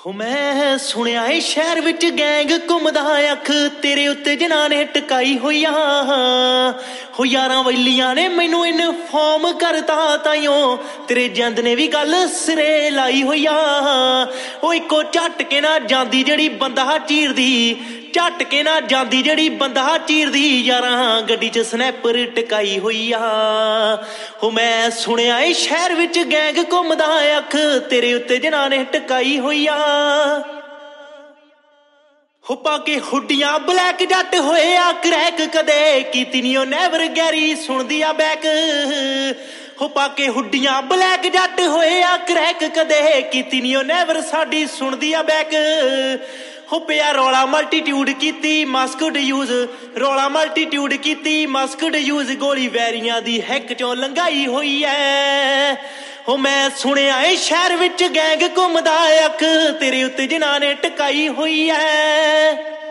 ਹੋ ਮੈਂ ਸੁਣਿਆ ਏ ਸ਼ਹਿਰ ਵਿੱਚ ਗੈਂਗ ਘੁੰਮਦਾ ਅੱਖ ਤੇਰੇ ਉੱਤੇ ਜਿਨ੍ਹਾਂ ਨੇ ਟਕਾਈ ਹੋਈ ਆ ਹੋ ਯਾਰਾਂ ਵੈਲੀਆਂ ਨੇ ਮੈਨੂੰ ਇਨਫੋਰਮ ਕਰਤਾ ਤਾਈਓ ਤੇਰੇ ਜੰਦ ਨੇ ਵੀ ਗੱਲ ਸਿਰੇ ਲਾਈ ਹੋਈ ਆ ਉਹ ਇੱਕੋ ਝਟਕੇ ਨਾ ਜਾਂਦੀ ਜਿਹੜੀ ਬੰਦਾ ਚੀਰਦੀ ਝਟ ਕੇ ਨਾ ਜਾਂਦੀ ਜਿਹੜੀ ਬੰਦਾ ਚੀਰਦੀ ਯਾਰਾਂ ਗੱਡੀ 'ਚ ਸਨੈਪਰ ਟਕਾਈ ਹੋਈ ਆ ਹੋ ਮੈਂ ਸੁਣਿਆ ਏ ਸ਼ਹਿਰ ਵਿੱਚ ਗੈਂਗ ਘੁੰਮਦਾ ਅੱਖ ਤੇਰੇ ਉੱਤੇ ਜਿਨ੍ਹਾਂ ਨੇ ਟਕਾਈ ਹੋਈ ਆ ਹੋ ਪਾ ਕੇ ਹੁੱਡੀਆਂ ਬਲੈਕ ਜੱਟ ਹੋਏ ਆ ਕਰੈਕ ਕਦੇ ਕੀਤੀ ਨੀ ਉਹ ਨੈਵਰ ਗੈਰੀ ਸੁਣਦੀ ਆ ਬੈਕ ਹੋ ਪਾ ਕੇ ਹੁੱਡੀਆਂ ਬਲੈਕ ਜੱਟ ਹੋਏ ਆ ਕਰੈਕ ਕਦੇ ਕੀਤੀ ਨੀ ਉਹ ਨੈਵਰ ਸਾਡੀ ਸੁਣਦੀ ਆ ਬੈਕ ਹੋ ਪਿਆ ਰੌਲਾ ਮਲਟੀਟਿਊਡ ਕੀਤੀ ਮਸਕਡ ਯੂਜ਼ ਰੌਲਾ ਮਲਟੀਟਿਊਡ ਕੀਤੀ ਮਸਕਡ ਯੂਜ਼ ਗੋਲੀ ਵੈਰੀਆਂ ਦੀ ਹੈਕ ਚੋਂ ਲੰਘਾਈ ਹੋਈ ਐ ਹੋ ਮੈਂ ਸੁਣਿਆ ਏ ਸ਼ਹਿਰ ਵਿੱਚ ਗੈਂਗ ਘੁੰਮਦਾ ਅੱਖ ਤੇਰੇ ਉੱਤੇ ਜਿਨ੍ਹਾਂ ਨੇ ਟਕਾਈ ਹੋਈ ਐ